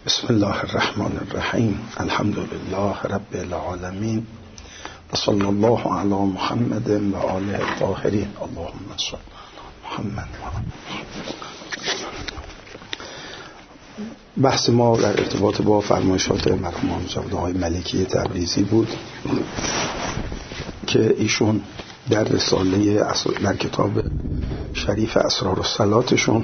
بسم الله الرحمن الرحیم. الحمد لله رب العالمین و صلی الله علی محمد و آله الطاهرین. اللهم صل محمد. بحث ما در ارتباط با فرمایشات مرحوم جواد آقای ملکی تبریزی بود که ایشون در رساله در کتاب شریف اسرار الصلاتشون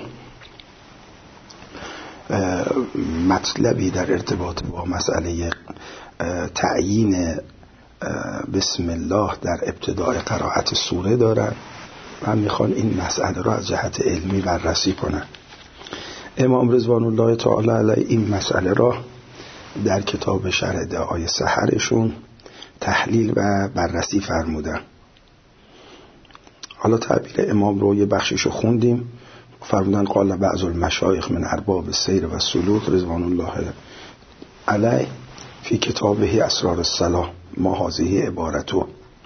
مطلبی در ارتباط با مسئله تعیین بسم الله در ابتداء قرائت سوره دارن و میخوان این مسئله رو از جهت علمی بررسی کنن. امام رضوان الله تعالی علیه این مسئله را در کتاب شرح دعای سحرشون تحلیل و بررسی فرمودن. حالا تعبیر امام رو یه بخشیشو خوندیم. فرمودن قال بعض المشایخ من ارباب السیر و السلوک رضوان الله علیه فی کتابه اسرار الصلاة ما هذه عبارته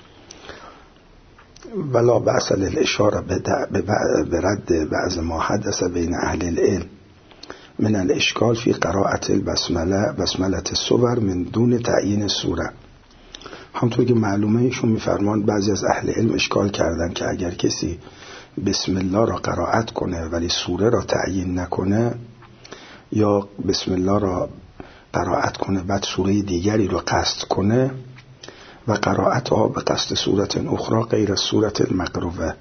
ولا بأس للاشاره برد بعض ما حدث بین اهل العلم من الاشکال فی قراءت البسمله بسمله الصور من دون تعیین سوره. همونطور که معلومه ایشون میفرمان بعضی از اهل علم اشکال کردن که اگر کسی بسم الله را قرائت کنه ولی سوره را تعیین نکنه یا بسم الله را قرائت کنه بعد سوره دیگری را قصد کنه و قرائتها به قصد سورت اخرى غیر سورت المقروه،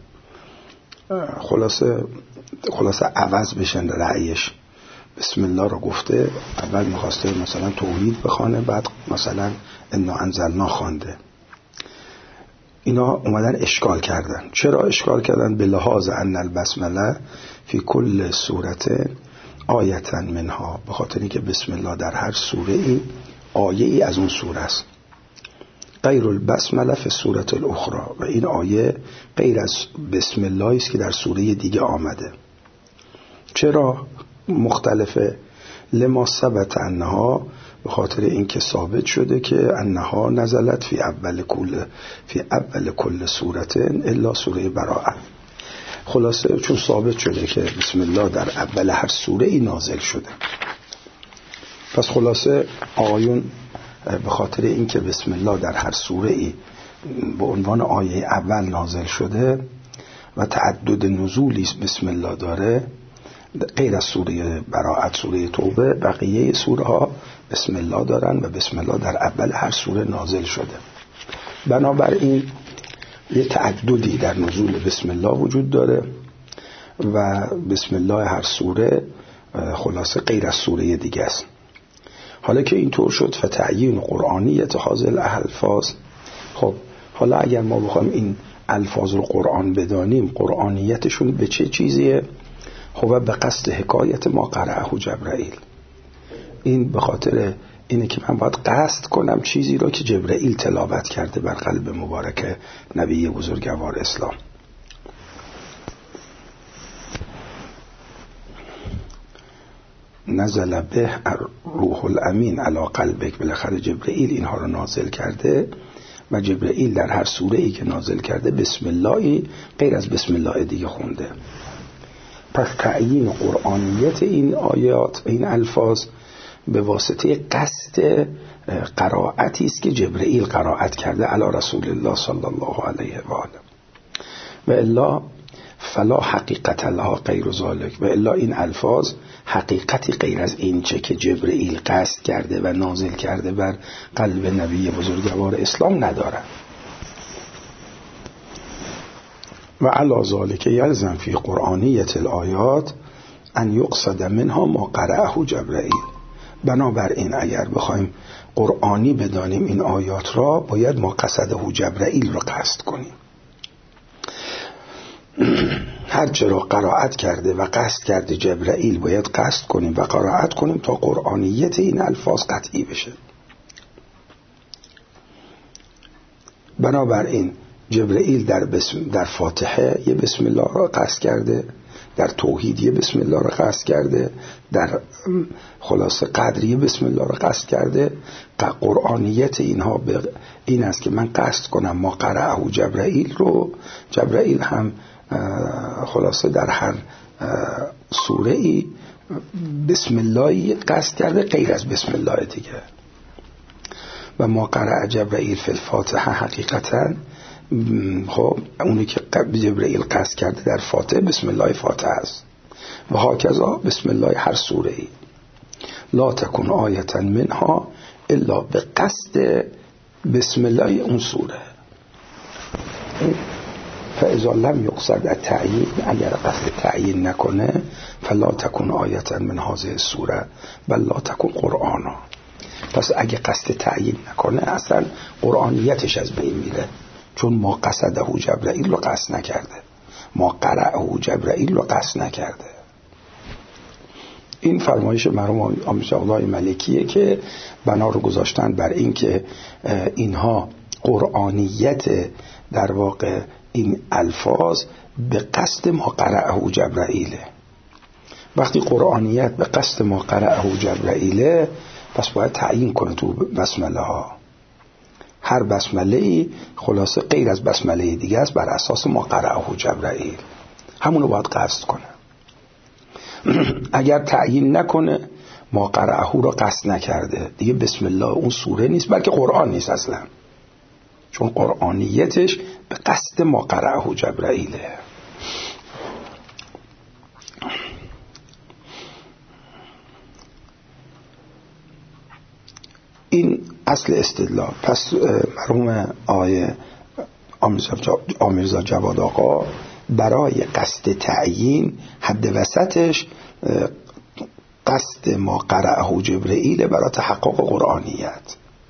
خلاصه عوض بشن رأیش. بسم الله را گفته اول میخواسته مثلا توحید بخوانه بعد مثلا انا انزلنا خوانده. اینا اومدن اشکال کردن. چرا اشکال کردن؟ به لحاظ ان البسمله فی کل سورت آیتا منها، به خاطر اینکه بسم الله در هر سوره ای آیه ای از اون سوره است. غیر البسمله فی سورت الاخرى، و این آیه غیر از بسم الله است که در سوره دیگه آمده. چرا مختلفه؟ لما ثبت انها، به خاطر اینکه ثابت شده که انها نزلت فی اول کل سورت الا سوره براءه. خلاصه چون ثابت شده که بسم الله در اول هر سوره ای نازل شده، پس خلاصه آیون به خاطر اینکه بسم الله در هر سوره ای به عنوان آیه اول نازل شده و تعدد نزولی بسم الله داره غیر از سوره براءت، سوره توبه، بقیه سوره ها بسم الله دارن و بسم الله در اول هر سوره نازل شده. بنابراین یه تعددی در نزول بسم الله وجود داره و بسم الله هر سوره خلاصه غیر از سوره دیگه است. حالا که اینطور شد فتعیین قرآنیت هذه الالفاظ، خب حالا اگر ما بخوایم این الفاظ رو قرآن بدانیم قرآنیتشون به چه چیزیه؟ خب به قصد حکایت ما قرأه جبرائیل. این به خاطر اینه که من باید قصد کنم چیزی رو که جبرائیل تلاوت کرده بر قلب مبارک نبی بزرگوار اسلام. نزل به روح الامین علی قلبک، بالاخره جبرائیل اینها رو نازل کرده و جبرائیل در هر سوره ای که نازل کرده بسم الله غیر از بسم الله دیگه خونده. پس تعیین قرآنیت این آیات، این الفاظ به واسطه قصد قرائتی است که جبرائیل قرائت کرده علی رسول الله صلی الله علیه و آله، و الا فلا حقیقت لها غیر ذلک، و الا این الفاظ حقیقتی غیر از این چه که جبرائیل قصد کرده و نازل کرده بر قلب نبی بزرگوار اسلام ندارد. و علی ذلک یلزم فی قرآنیت الآیات ان یقصد منها ما قرأه جبرائیل. بنابراین اگر بخوایم قرآنی بدانیم این آیات را باید ما قصده جبرائیل را قصد کنیم. هر چه را قرائت کرده و قصد کرده جبرائیل باید قصد کنیم و قرائت کنیم تا قرآنیت این الفاظ قطعی بشه. بنابراین جبرائیل در فاتحه یه بسم الله را قصد کرده، در توحید یه بسم الله را قصد کرده، در خلاصه قدر یه بسم الله را قصد کرده. قرآنیت اینها به این است که من قصد کنم ما قرأه جبرائیل رو. جبرائیل هم خلاصه در هر سوره ای بسم الله قصد کرده غیر از بسم الله دیگه. و ما قرأ جبرائیل فی الفاتحه حقیقتا، خب اونی که جبرائیل قصد کرده در فاتحه بسم الله فاتحه است. و هاکذا بسم الله هر سوره ای لا تکن آیتا منها الا به قصد بسم الله اون سوره. فاذا لم یقصد التعیین، اگر قصد تعیین نکنه فلا تکن آیتا من هذه السوره بل لا تکن قرآنا. پس اگه قصد تعیین نکنه اصلا قرآنیتش از بین میره، چون ما قصده جبرائیل رو قصد نکرده، ما قرأه جبرائیل رو قصد نکرده. این فرمایش مرحوم آقای ملکیه که بنا رو گذاشتن بر این که اینها قرآنیت در واقع این الفاظ به قصد ما قرأه جبرائیله. وقتی قرآنیت به قصد ما قرأه جبرائیله، پس باید تعیین کنه تو بسمله ها. هر بسمله ای خلاصه غیر از بسمله دیگه است بر اساس ما قرأه جبرائیل، همونو باید قصد کنه. اگر تعیین نکنه ما قرأه رو قصد نکرده دیگه، بسم الله اون سوره نیست بلکه قرآن نیست اصلا، چون قرآنیتش به قصد ما قرأه جبرائیله. این اصل استدلال. پس مرحوم آقای آمیرزا جواد آقا برای قصد تعیین حد وسطش قصد ما قرأه جبرائیل برای تحقق قرآنیت،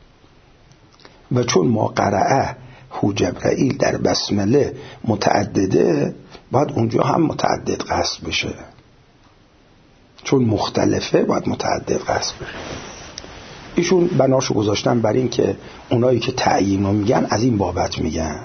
و چون ما قرأه جبرائیل در بسمله متعدده باید اونجا هم متعدد قصد بشه، چون مختلفه باید متعدد قصد بشه. ایشون بناشو گذاشتن بر این که اونایی که تعیین رو میگن از این بابت میگن.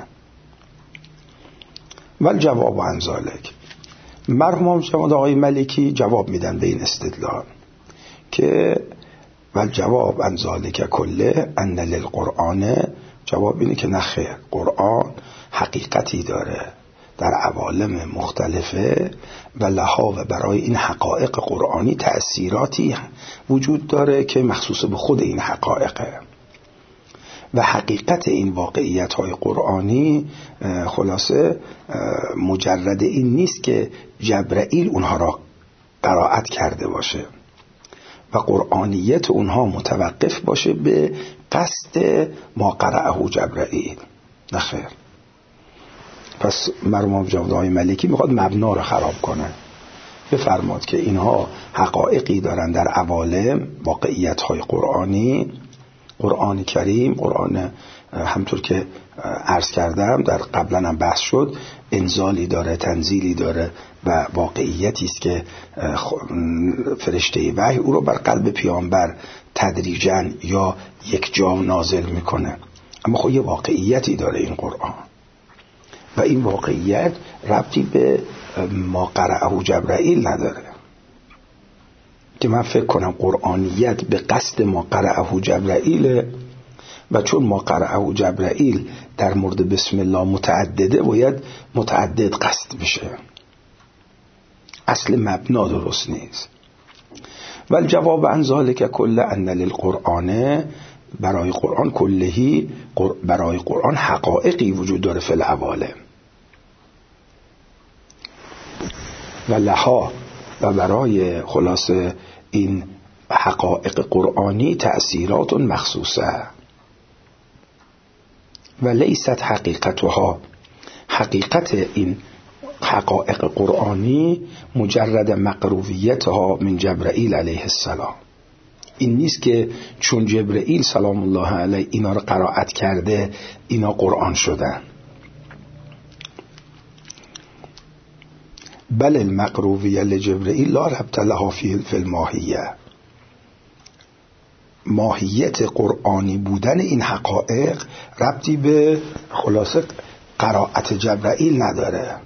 ولی جواب عن ذالک، مرحوم جواد آقای ملکی جواب میدن به این استدلال که ولی جواب عن ذالک کله ان للقرآن، جواب اینه که نخیر، قرآن حقیقتی داره در عوالم مختلفه و لها و برای این حقایق قرآنی تأثیراتی وجود داره که مخصوص به خود این حقایقه، و حقیقت این واقعیت های قرآنی خلاصه مجرد این نیست که جبرائیل اونها را قرائت کرده باشه و قرآنیت اونها متوقف باشه به قصد ما قرأه جبرائیل. نخیر. پس مرحوم جواد آقای ملکی میخواد مبنا رو خراب کنه، بفرماد که اینها حقایقی دارن در عوالم، واقعیت های قرآنی، قرآن کریم، قرآن همطور که عرض کردم در قبلا هم بحث شد انزالی داره، تنزیلی داره و واقعیتی است که فرشته وحی او رو بر قلب پیامبر تدریجاً یا یک جا نازل میکنه. اما خب یه واقعیتی داره این قرآن و این واقعیت ربطی به ما قرأه جبرائیل نداره که من فکر کنم قرآنیت به قصد ما قرأه جبرائیل، و چون ما قرأه جبرائیل در مورد بسم الله متعدده باید متعدد قصد بشه. اصل مبنا درست نیست. ولی جواب عن ذالک کله ان للقرآن، برای قرآن کلهی، برای قرآن حقایقی وجود داره فی العوالم و لها، و برای خلاصه این حقایق قرآنی تأثیرات مخصوصه و لیست حقیقتها، حقیقت این حقایق قرآنی مجرد مقرویتها من جبرائیل علیه السلام، این نیست که چون جبرائیل سلام الله علیه اینا رو قرائت کرده اینا قرآن شدن. بل المقرویه لجبرائیل لا ربط لها فی الماهیه، ماهیت قرآنی بودن این حقایق ربطی به خلاصه قرائت جبرائیل نداره.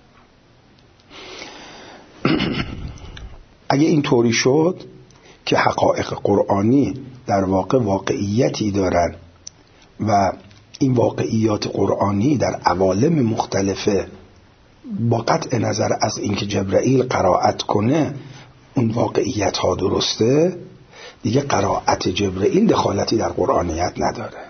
اگه این طوری شد که حقایق قرآنی در واقع واقعیتی دارن و این واقعیات قرآنی در عوالم مختلفه با قطع نظر از اینکه جبرائیل قرائت کنه اون واقعیت ها درسته، دیگه قرائت جبرئیل دخالتی در قرآنیت نداره.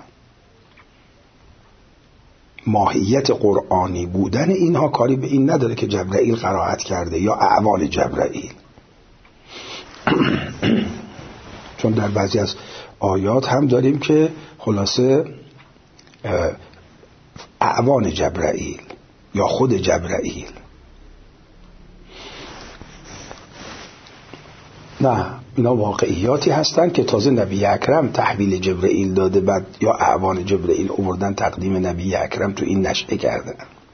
ماهیت قرآنی بودن اینها کاری به این نداره که جبرئیل قرائت کرده یا اعوان جبرئیل. چون در بعضی از آیات هم داریم که خلاصه اعوان جبرئیل یا خود جبرئیل. نه، اینا واقعیاتی هستن که تازه نبی اکرم تحویل جبرئیل داده، بعد یا اعوان جبرئیل آوردن تقدیم نبی اکرم تو این نشأه کردن.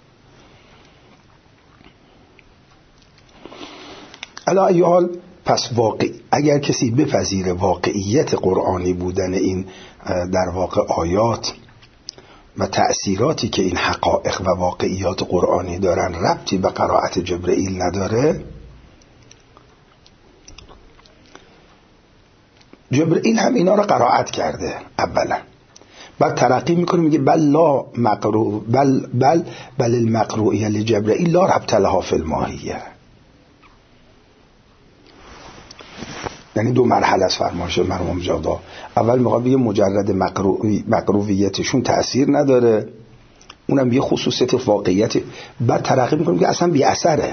علی ای حال، پس اگر کسی بپذیره واقعیت قرآنی بودن این در واقع آیات و تأثیراتی که این حقایق و واقعیات قرآنی دارن ربطی به قرائت جبرئیل نداره، جبرئیل هم اینا رو قرائت کرده اولا، بعد ترقی میکنه میگه بل المقروئیه لجبرئیل لا ربط لها فی الماهیه. یعنی دو مرحله از فرمایش مرحوم جادا. اول میخواد بگه مجرد مقروئیتشون تأثیر نداره، اونم یه خصوصیت واقعیت، بعد ترقی میکنه که اصلا بی اثره.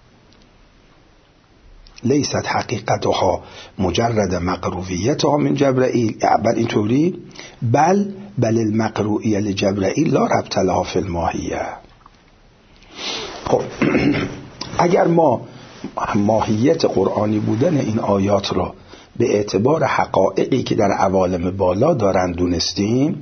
لیست حقیقتها مجرد مقروئیتها من جبرئیل. اول اینطوری بل المقروئیه لجبرئیل لا ربط لها فی الماهیه. خب اگر ما ماهیت قرآنی بودن این آیات را به اعتبار حقایقی که در عوالم بالا دارن دونستیم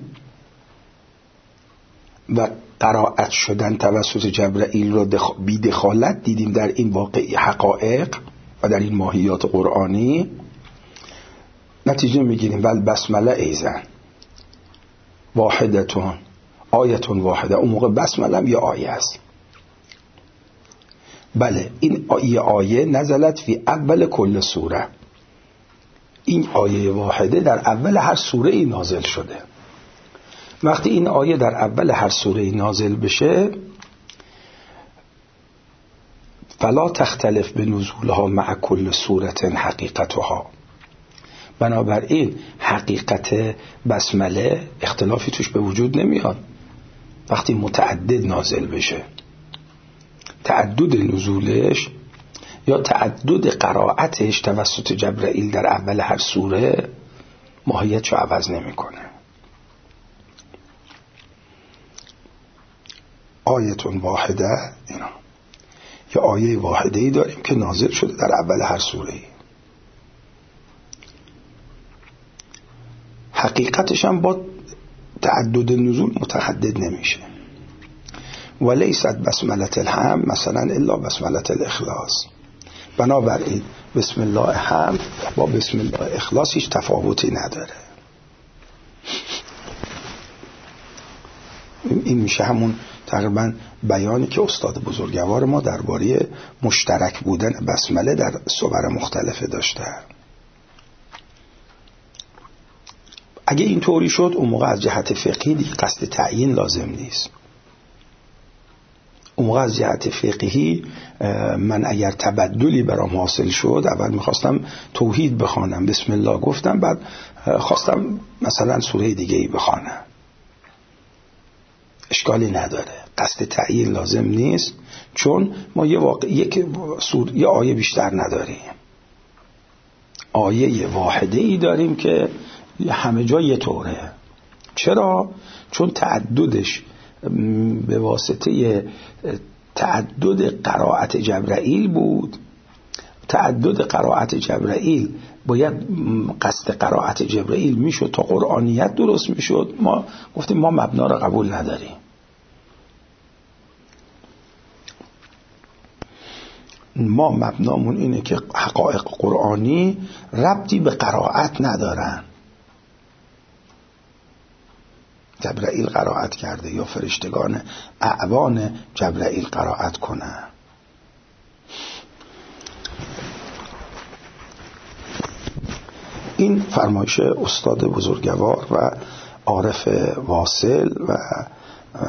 و قرائت شدن توسط جبرئیل را بی دخالت دیدیم در این واقعی حقایق و در این ماهیات قرآنی، نتیجه میگیریم ول بسمله ایزن واحدتون آیتون واحده. اون موقع بسمله هم یه آیه است. بله، این آیه نزلت فی اول کل سوره. این آیه واحده در اول هر سوره ای نازل شده. وقتی این آیه در اول هر سوره ای نازل بشه، فلا تختلف به نزولها مع کل سوره حقیقتها. بنابراین حقیقت بسمله اختلافی توش به وجود نمیاد وقتی متعدد نازل بشه. تعدد نزولش یا تعدد قرائتش توسط جبرئیل در اول هر سوره ماهیتشو عوض نمیکنه. آیتون واحده، اینا یا آیه واحده ای داریم که نازل شده در اول هر سوره ای. حقیقتش هم با تعدد نزول متحدد نمیشه. ولیست بسمله الحمد مثلا الا بسمله الاخلاص. بنابراین بسم الله حمد با بسم الله اخلاص هیچ تفاوتی نداره. این میشه همون تقریبا بیانی که استاد بزرگوار ما درباره مشترک بودن بسمله در صور مختلفه داشته. اگه این طوری شد اون موقع از جهت فقهی دیگه قصد تعیین لازم نیست. اون موقع از جهت فقهی من اگر تبدلی برام حاصل شد، اول میخواستم توحید بخوانم، بسم الله گفتم، بعد خواستم مثلا سوره دیگه ای بخوانم، اشکالی نداره، قصد تعیین لازم نیست، چون ما یه آیه بیشتر نداریم، آیه واحده ای داریم که همه جا یه طوره. چرا؟ چون تعددش به واسطه تعدد قرائت جبرئیل بود. تعدد قرائت جبرئیل باید قصد قرائت جبرئیل میشد تا قرآنیت درست میشد. ما گفتیم ما مبنا را قبول نداریم. ما مبنامون اینه که حقایق قرآنی ربطی به قرائت ندارن. جبرئیل قرائت کرده یا فرشتگان اعوان جبرئیل قرائت کنه. این فرمایش استاد بزرگوار و عارف واصل و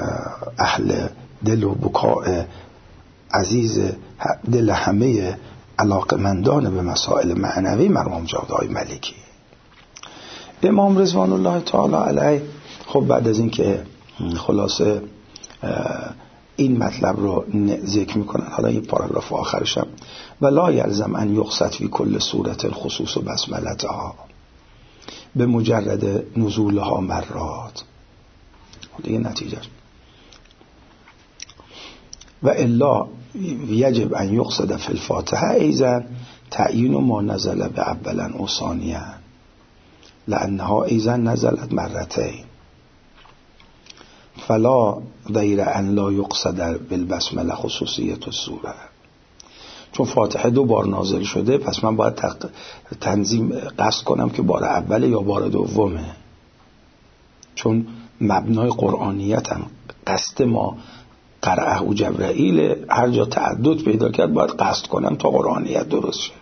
اهل دل و بکاء عزیز دل همه علاقمندان به مسائل معنوی مرحوم جواد آقای ملکی. امام رضوان الله تعالی علیه خب بعد از این که خلاصه این مطلب رو ذکر میکنن، حالا این پاراگراف آخرشم ولا یلزم ان یقصد فی کل سورة الخصوص بسملتها به مجرد نزولها مرات دیگه نتیجه و الا یجب ان یقصد فی الفاتحه ایضا تعیین ما نزل به اولا و ثانیا لانها ایضا نزلت مرتين فلا غیر ان لا یقصد بالبسمله خصوصیت السوره. چون فاتحه 2 بار نازل شده پس من باید تنظیم قصد کنم که بار اول یا بار دومه، چون مبنای قرآنیت هم قصد ما قرأه جبرائیل، هر جا تعدد پیدا کرد باید قصد کنم تا قرآنیت درست شه.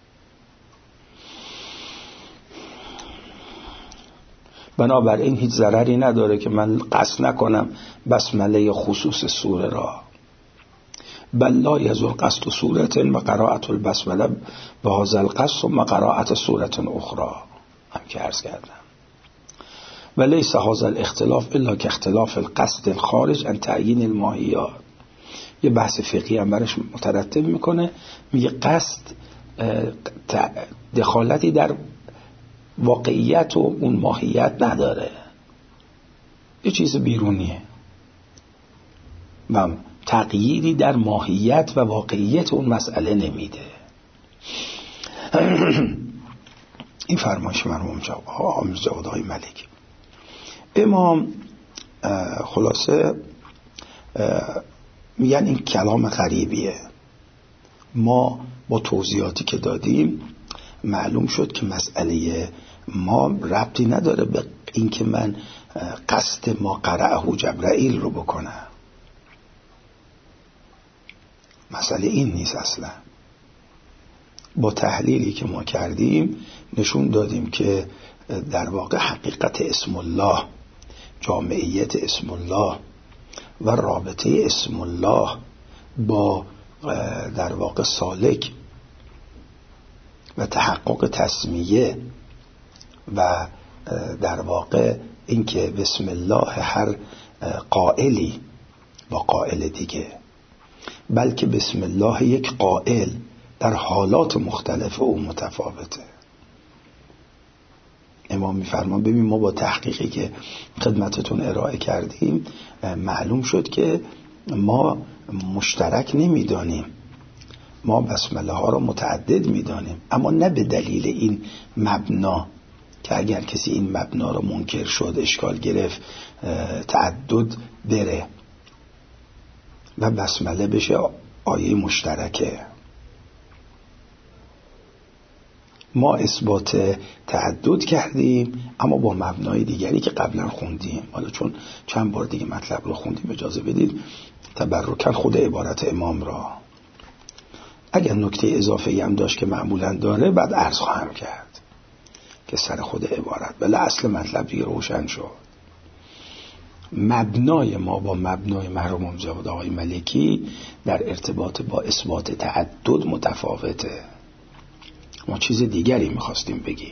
بنابراین هیچ ضرری نداره که من قصد نکنم بسمله خصوص سوره را. بل لا یزول قصد سورة و قراءت البسمله به هذا القصد و قراءت سورة اخرى هم که عرض کردم. و لیس هذا الاختلاف الا که اختلاف القصد الخارج عن تعیین الماهیات. یه بحث فقهی هم برش مترتب میکنه، میگه قصد دخالتی در واقعیت و اون ماهیت نداره، یه چیز بیرونیه و تغییری در ماهیت و واقعیت اون مسئله نمیده. این فرمایش مرحوم جواد آقای ملکی. امام خلاصه میگن این کلام غریبیه. ما با توضیحاتی که دادیم معلوم شد که مسئله ما ربطی نداره به این که من قصد ما قرأه جبرائیل رو بکنم. مسئله این نیست اصلا. با تحلیلی که ما کردیم نشون دادیم که در واقع حقیقت اسم الله، جامعیت اسم الله و رابطه اسم الله با در واقع سالک و تحقق تسمیه و در واقع اینکه بسم الله هر قائلی با قائل دیگه، بلکه بسم الله یک قائل در حالات مختلف او متفاوته. امام میفرمان ببین ما با تحقیقی که خدمتتون ارائه کردیم معلوم شد که ما مشترک نمیدانیم، ما بسمله ها رو متعدد میدانیم، اما نه به دلیل این مبنا که اگر کسی این مبنا رو منکر شد اشکال گرفت تعدد بره و بسمله بشه آیه مشترکه. ما اثبات تعدد کردیم اما با مبنای دیگری که قبلا خوندیم. حالا چون چند بار دیگه مطلب رو خوندیم اجازه بدید تبرکاً خود عبارت امام را، اگر نکته اضافه‌ای هم داشت که معمولاً داره بعد عرض خواهم کرد که سر خود عبارت بله اصل مطلب دیگه روشن شد. مبنای ما با مبنای مرحوم جواد آقای ملکی در ارتباط با اثبات تعدد متفاوته. ما چیز دیگری میخواستیم بگیم.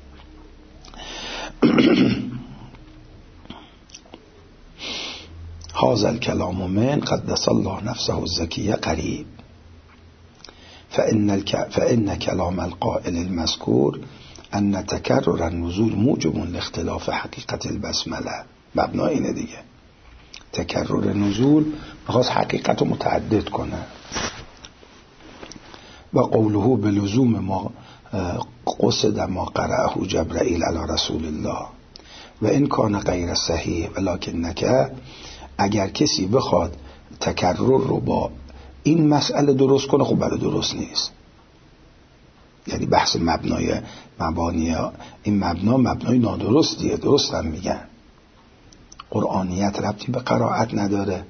هذا الكلام من قدس الله نفسه الزكية قريب فإن كلام القائل المذكور أن تكرر النزول موجب لاختلاف حقيقة البسمله. مبنا اینه دیگه، تکرر نزول میخواست حقیقت رو متعدد کنه. و قوله بلزوم ما قصد ما قرأه جبرائیل علی رسول الله و این کان غیر صحیح ولکن نکه، اگر کسی بخواد تکرر رو با این مسئله درست کنه خب بله درست نیست. یعنی بحث مبنای مبانی این مبنای نادرستیه. درست هم میگن قرآنیت ربطی به قرائت نداره.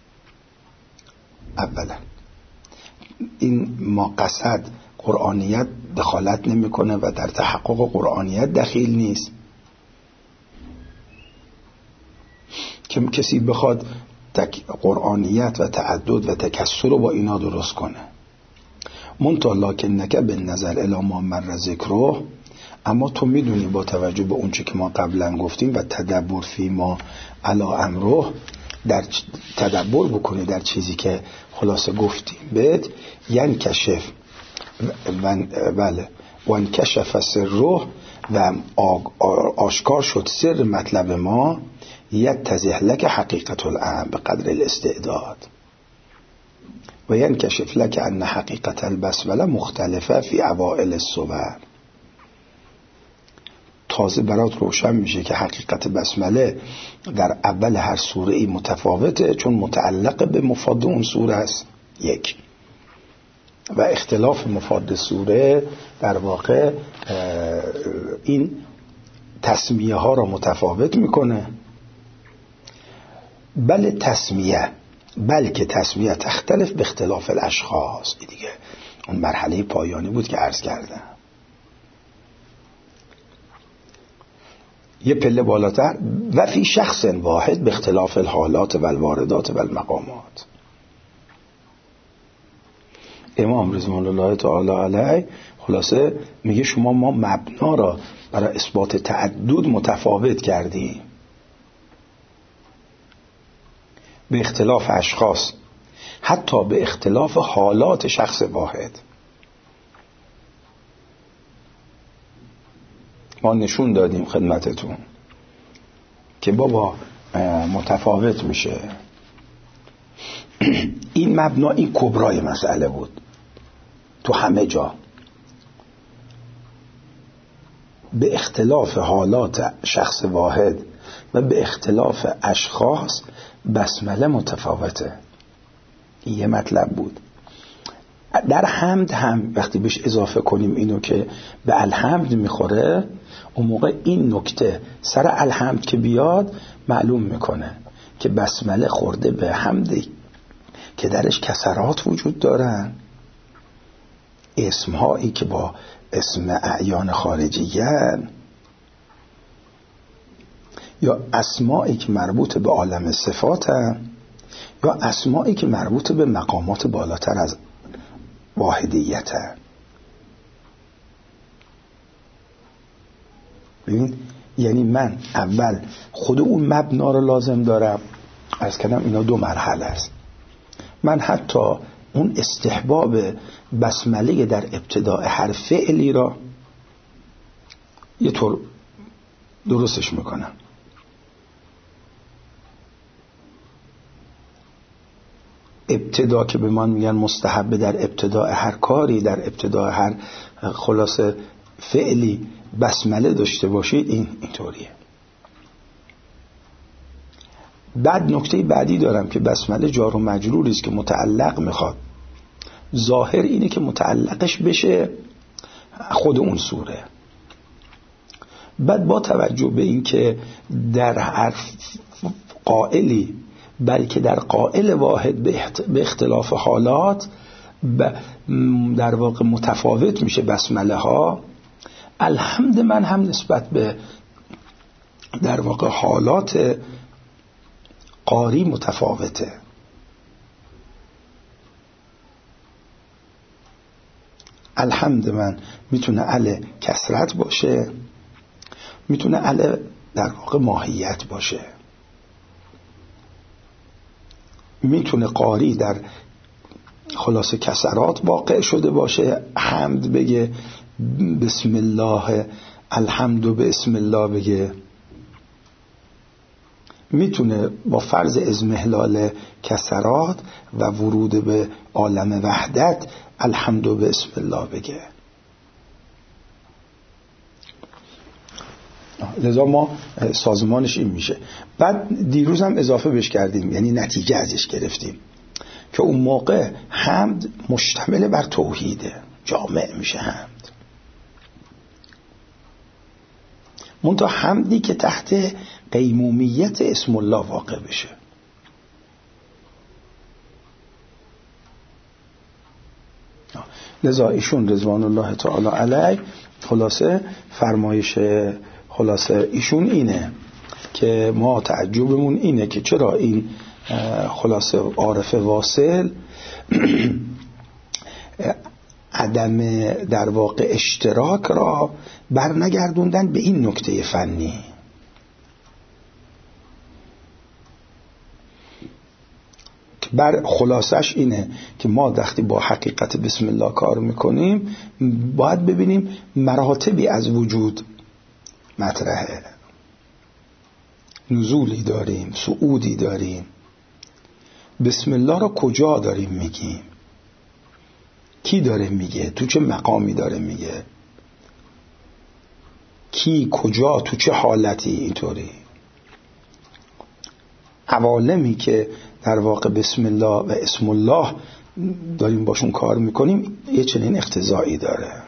اولا این ما قصد قرآنیت دخالت نمیکنه و در تحقق قرآنیت دخیل نیست که کسی بخواد قرآنیت و تعدد و تکسر رو با اینا درست کنه. منتها لکنک به نظر الی ما مر ذکره، اما تو میدونی با توجه به اون چه که ما قبلا گفتیم و تدبر فی ما علی امره، در تدبر بکنی در چیزی که خلاصه گفتیم بهت، یعنی کشف بله وان کشف سره، و آشکار شد سر مطلب ما، یتضح لک حقیقت الامر بقدر الاستعداد و ینکشف لک ان حقیقت البسمله مختلفه فی اوائل السور. تازه برات روشن میشه که حقیقت بسمله در اول هر سوره ای متفاوته، چون متعلق به مفاد اون سوره است. یک، و اختلاف مفاد سوره در واقع این تسمیه ها را متفاوت میکنه. بلکه تسمیه تختلف به اختلاف الاشخاص. دیگه اون مرحله پایانی بود که عرض کردم. یه پله بالاتر، و فی شخص واحد به اختلاف الحالات و الواردات و المقامات. امام رضوان الله تعالی علیه خلاصه میگه شما ما مبنا را برای اثبات تعدد متفاوت کردیم به اختلاف اشخاص، حتی به اختلاف حالات شخص واحد. ما نشون دادیم خدمتتون که بابا متفاوت میشه. این مبنا، این کبرای مسئله بود تو همه جا. به اختلاف حالات شخص واحد و به اختلاف اشخاص بسمله متفاوته. این یه مطلب بود. در حمد هم وقتی بهش اضافه کنیم اینو که به الحمد میخوره، اون موقع این نکته سر الحمد که بیاد معلوم میکنه که بسمله خورده به حمدی که درش کسرات وجود دارن، اسمهایی که با اسم اعیان خارجیان، یا اسمایی که مربوط به عالم صفاتن، یا اسمایی که مربوط به مقامات بالاتر از واحدیتن. ببین، یعنی من اول خود اون مبنا رو لازم دارم. عرض کردم اینا دو مرحله است. من حتی اون استحباب بسمله در ابتداء هر فعلی را یه طور درستش میکنم. ابتدا که به من میگن مستحب در ابتداء هر کاری، در ابتداء هر خلاصه فعلی بسمله داشته باشید، اینطوریه. بعد نکته بعدی دارم که بسمله جار و مجروری است که متعلق میخواد. ظاهر اینه که متعلقش بشه خود اون سوره. بعد با توجه به این که در هر قائلی، بلکه در قائل واحد به اختلاف حالات در واقع متفاوت میشه بسمله ها، الحمد من هم نسبت به در واقع حالات قاری متفاوته. الحمد من میتونه ال کسرت باشه، میتونه ال در واقع ماهیت باشه، میتونه قاری در خلاصه کسرات واقع شده باشه، حمد بگه بسم الله الحمد و بسم الله بگه، میتونه با فرض اضمحلال کسرات و ورود به عالم وحدت الحمد و بسم الله بگه. لذا ما سازمانش این میشه. بعد دیروز هم اضافه بش کردیم، یعنی نتیجه ازش گرفتیم که اون موقع حمد مشتمل بر توحیده، جامع میشه حمد. منتها حمدی که تحت قیمومیت اسم الله واقع بشه. لذا ایشون رضوان الله تعالی علیه خلاصه فرمایش خلاصه ایشون اینه که ما تعجبمون اینه که چرا این خلاصه عارف واصل عدم در واقع اشتراک را برنگردوندن به این نکته فنی. بر خلاصش اینه که ما وقتی با حقیقت بسم الله کار میکنیم باید ببینیم مراتبی از وجود مطرحه، نزولی داریم، صعودی داریم. بسم الله را کجا داریم میگیم؟ کی داره میگه؟ تو چه مقامی داره میگه؟ کی کجا تو چه حالتی؟ اینطوری عوالمی که در واقع بسم الله و اسم الله داریم باشون کار میکنیم یه چنین اقتضایی داره.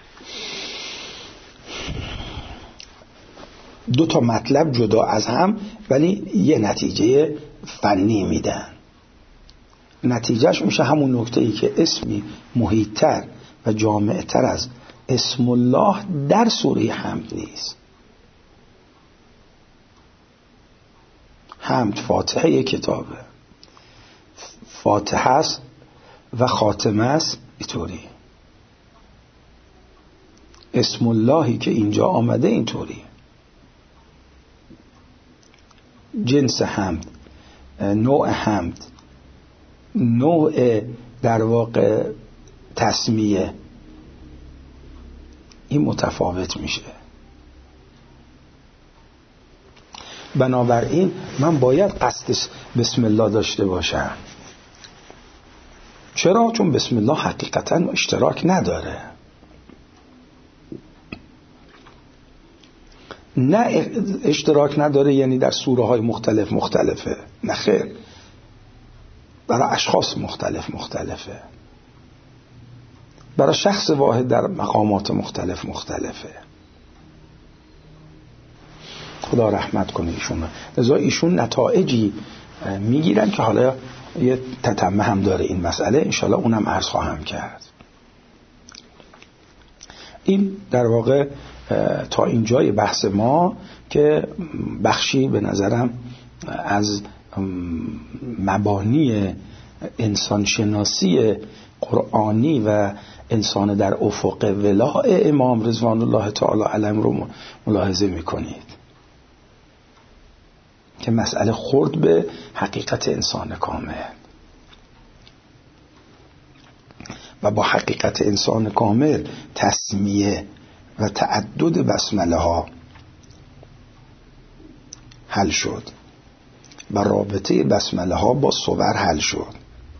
دو تا مطلب جدا از هم ولی یه نتیجه فنی میدن. نتیجهش میشه همون نکته‌ای که اسمی محیط‌تر و جامع‌تر از اسم الله در سوره حمد نیست. حمد فاتحه کتابه، فاتحه است و خاتمه است اینطوری. اسم اللهی که اینجا آمده اینطوری. جنس حمد، نوع حمد، نوع در واقع تسمیه، این متفاوت میشه. بنابراین من باید قصد بسم الله داشته باشم. چرا؟ چون بسم الله حقیقتا اشتراک نداره. نه اشتراک نداره یعنی در سوره های مختلفه، نه خیر، برای اشخاص مختلفه، برای شخص واحد در مقامات مختلفه. خدا رحمت کنه ایشون. لذا ایشون نتایجی میگیرن که حالا یه تتمه هم داره این مسئله، انشالله اونم عرض خواهم کرد. این در واقع تا اینجای بحث ما که بخشی به نظرم از مبانی انسانشناسی قرآنی و انسان در افق ولاء امام رضوان الله تعالی علیهم رو ملاحظه میکنید که مسئله خورد به حقیقت انسان کامل و با حقیقت انسان کامل تسمیه و تعدد بسمله ها حل شد و رابطه بسمله ها با صور حل شد.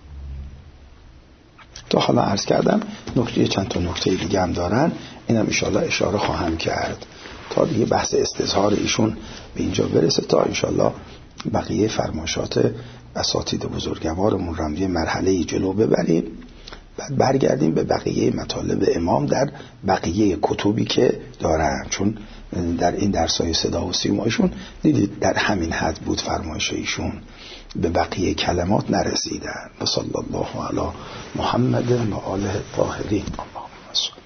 تا حالا عرض کردم چند تا نکته دیگه هم دارن، اینم انشاءالله اشاره خواهم کرد تا دیگه بحث استظهار ایشون به اینجا برسه، تا انشاءالله بقیه فرمایشات اساتید بزرگوارمون رو یه مرحله جلو ببریم، بعد برگردیم به بقیه مطالب امام در بقیه کتبی که دارن، چون در این درسای صدا و سیمایشون دیدید در همین حد بود فرمایش ایشون، به بقیه کلمات نرسیدن. و صلی الله علی محمد و آله الطاهرین. اللهم صل